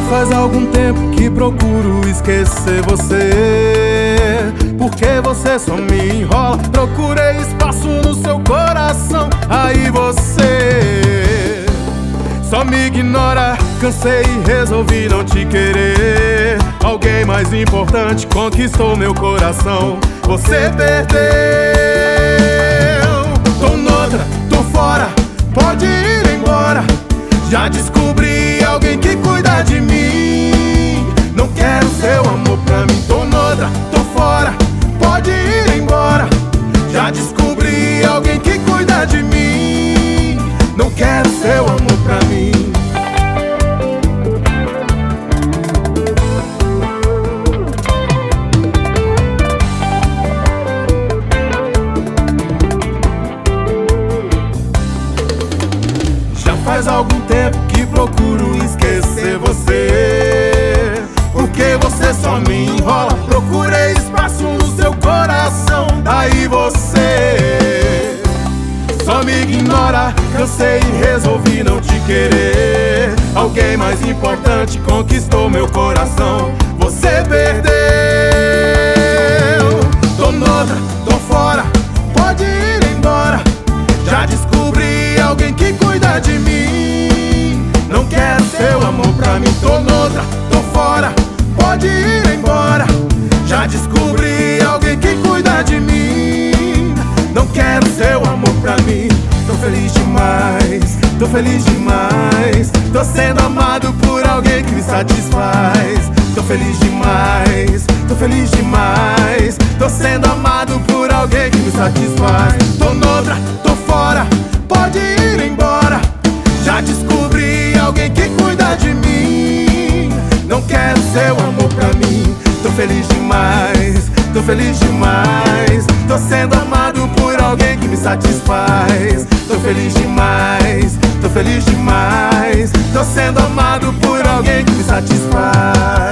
faz algum tempo que procuro esquecer você, porque você só me enrola. Procurei espaço no seu coração, aí você só me ignora. Cansei e resolvi não te querer. Alguém mais importante conquistou meu coração. Você perdeu. Tô noutra, tô fora, pode ir embora. Já descobri alguém que cuida de mim. Não quero seu amor pra mim. Tô noutra, tô fora, pode ir embora. Já descobri alguém que cuida de mim. Não quero seu amor pra mim. Já faz algum tempo que procuro esquecer você, porque você só me enrola. Procurei espaço no seu coração, aí você só me ignora. Cansei e resolvi não te querer. Alguém mais importante conquistou meu coração. Você perdeu. Tô noutra, tô fora, pode ir embora. Já descobri alguém que cuida de mim. Não quero seu amor pra mim. Tô noutra, tô fora, pode ir embora. Já descobri alguém que cuida de mim. Não quero seu amor pra mim. Tô feliz demais, tô feliz demais. Tô sendo amado por alguém que me satisfaz. Tô feliz demais, tô feliz demais. Tô sendo amado por alguém que me satisfaz. Tô noutra, tô fora, pode ir embora. Já descobri alguém que cuida de mim. Não quero seu amor pra mim. Tô feliz demais, tô feliz demais. Tô sendo amado por alguém que me satisfaz. Tô feliz demais, tô feliz demais. Tô sendo amado por alguém que me satisfaz.